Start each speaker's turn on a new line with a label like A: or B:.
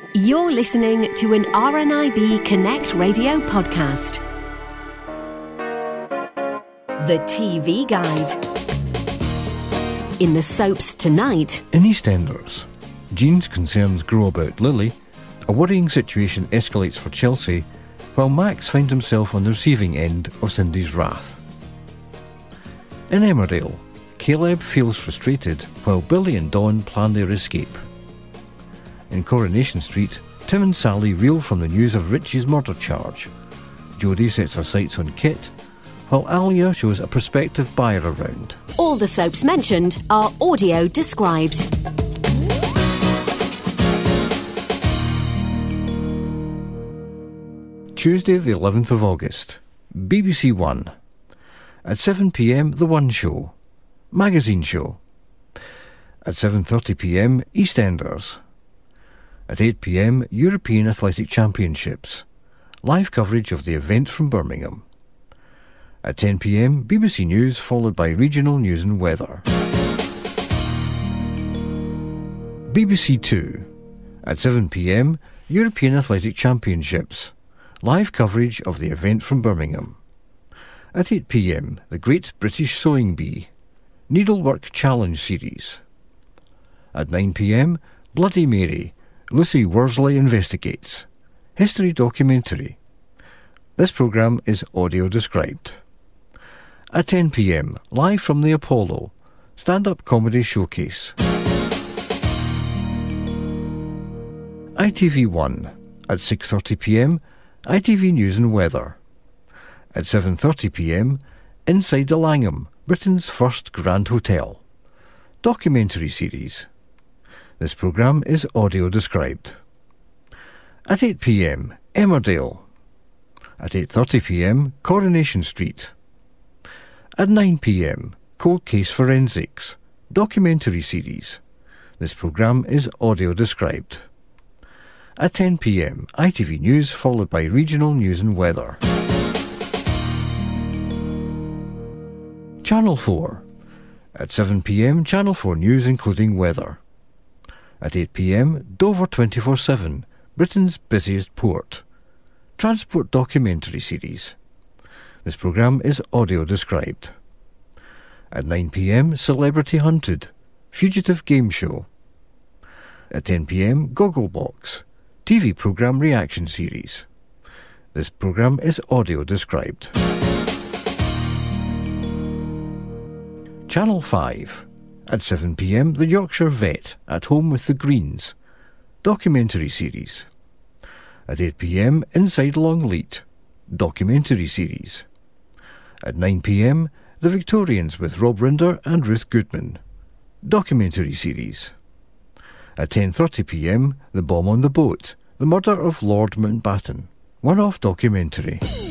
A: You're listening to an RNIB Connect Radio podcast. The TV Guide. In the soaps tonight.
B: In EastEnders, Jean's concerns grow about Lily, a worrying situation escalates for Chelsea, while Max finds himself on the receiving end of Cindy's wrath. In Emmerdale, Caleb feels frustrated while Billy and Dawn plan their escape. In Coronation Street, Tim and Sally reel from the news of Richie's murder charge. Jodie sets her sights on Kit, while Alia shows a prospective buyer around.
A: All the soaps mentioned are audio described.
B: Tuesday the 11th of August. BBC One. At 7pm, The One Show. Magazine Show. At 7:30pm, EastEnders. At 8pm, European Athletic Championships. Live coverage of the event from Birmingham. At 10pm, BBC News followed by regional news and weather. BBC Two. At 7pm, European Athletic Championships. Live coverage of the event from Birmingham. At 8pm, The Great British Sewing Bee. Needlework Challenge Series. At 9pm, Bloody Mary. Lucy Worsley Investigates. History documentary. This programme is audio described. At 10pm, live from the Apollo, stand-up comedy showcase. ITV1. At 6:30pm, ITV News and Weather. At 7:30pm, Inside the Langham, Britain's first Grand Hotel. Documentary series. This programme is audio described. At 8pm, Emmerdale. At 8:30pm, Coronation Street. At 9pm, Cold Case Forensics, documentary series. This programme is audio described. At 10pm, ITV News followed by regional news and weather. Channel 4. At 7pm, Channel 4 News including weather. At 8pm, Dover 24/7, Britain's busiest port. Transport documentary series. This programme is audio described. At 9pm, Celebrity Hunted, fugitive game show. At 10pm, Gogglebox, TV programme reaction series. This programme is audio described. Channel 5. At 7pm, The Yorkshire Vet, At Home with the Greens, documentary series. At 8pm, Inside Longleat, documentary series. At 9pm, The Victorians with Rob Rinder and Ruth Goodman, documentary series. At 10:30pm, The Bomb on the Boat, The Murder of Lord Mountbatten, one-off documentary.